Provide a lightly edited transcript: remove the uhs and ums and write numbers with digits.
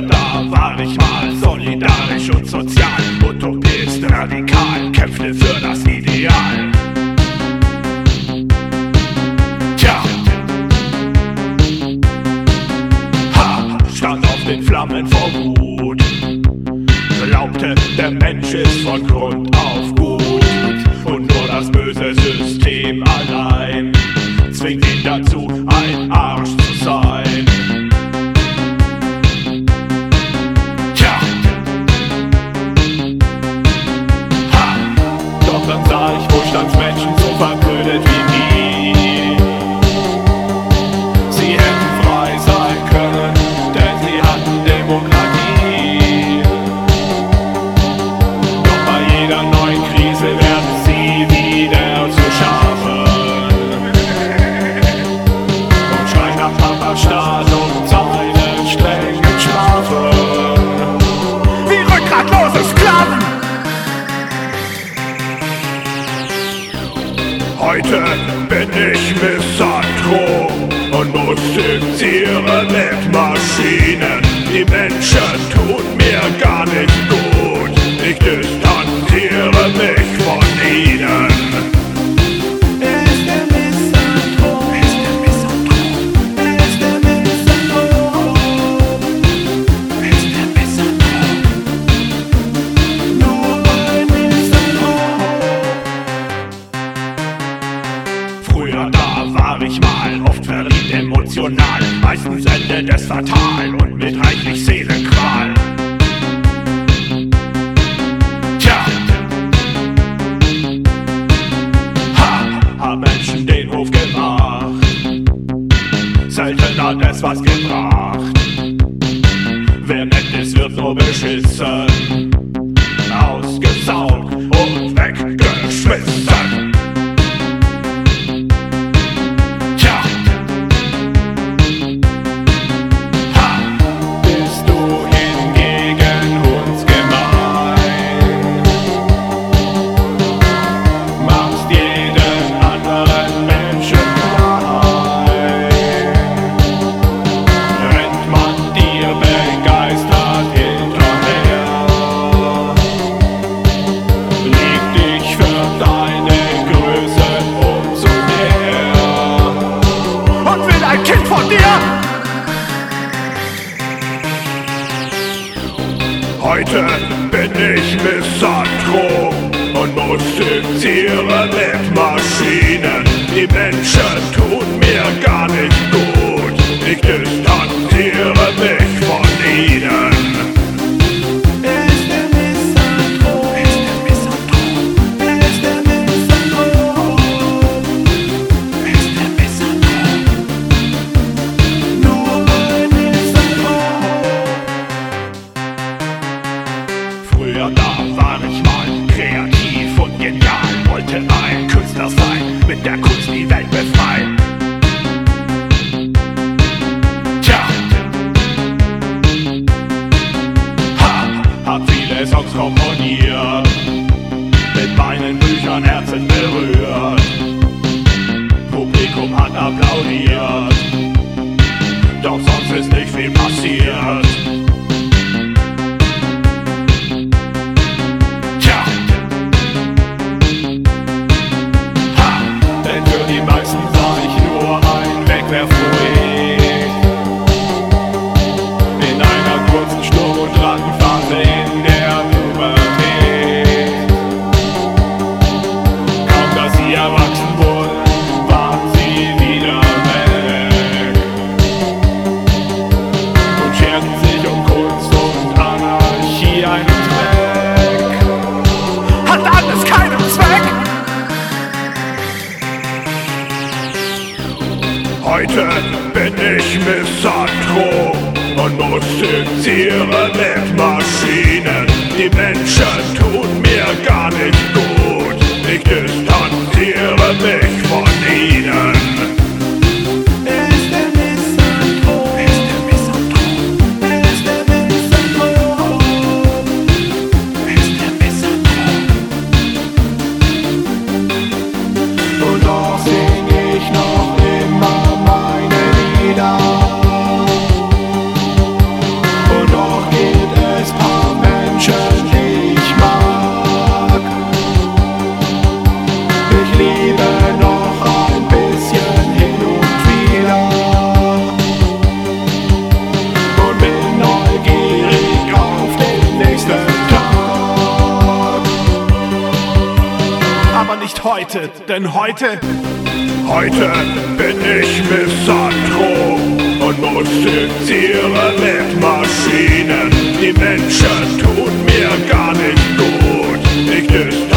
da war ich mal solidarisch und sozial, Utopist, radikal, kämpfte für das Ideal. Tja, stand auf den Flammen vor Wut, glaubte, der Mensch ist von Grund auf gut und nur das böse System allein zwingt ihn dazu, ein Arsch zu sein. Tja, doch dann sah ich Wohlstandsmenschen so verblödet wie nie. Sie hätten frei sein können, denn sie hatten Demokratie. Doch bei jeder neuen Krise werden sie wieder zu Schafen und schreien nach Papa-Staat und seinen strengen Strafen. Wie rückgratlose Sklaven! Heute bin ich Misanthrop und musiziere mit Maschinen. Die Menschen tun mir gar nicht gut, ich distanziere mich von ihnen. Er ist der Misanthrop, er ist der Misanthrop, er ist der Misanthrop, er ist der Misanthrop, nur ein Misanthrop. Früher da war ich mal oft verliebt, emotional, meistens endet es fatal und mit reichlich Seelenqual. Tja, haben Menschen den Hof gemacht, selten hat es was gebracht. Wer nett ist, wird nur beschissen, ausgesaugt und weggeschmissen. Heute bin ich Misanthrop und musiziere mit Maschinen. Die Menschen tun mir gar nicht gut, ich distanziere mich von ihnen. Er ist der Misanthrop, er ist der Misanthrop, er ist der Misanthrop, er ist der Misanthrop, nur ein Misanthrop. Früher da war ich mal kreativ und genial, wollte ein Künstler sein, mit der Kunst die Welt befreien. Tja, hab viele Songs komponiert, mit meinen Büchern Herzen berührt. Publikum hat applaudiert, doch sonst ist nicht viel passiert. In einer kurzen Sturm- und Drachenphase in der Pubertät. Kaum dass sie erwachsen wurden, waren sie wieder weg und scherten sich um Kunst und Anarchie einen Dreck. Hat alles keinen Zweck! Heute bin ich Misanthrop und musiziere mit Maschinen. Die Menschen tun mir gar nicht gut, ich distanziere mich von ihnen. Er ist der Misanthrop, er ist der Misanthrop, er ist der Misanthrop, er ist der Misanthrop. Und doch sing ich noch immer meine Lieder. Und doch heute, denn heute bin ich Misandro und musiziere mit Maschinen. Die Menschen tun mir gar nicht gut. Ich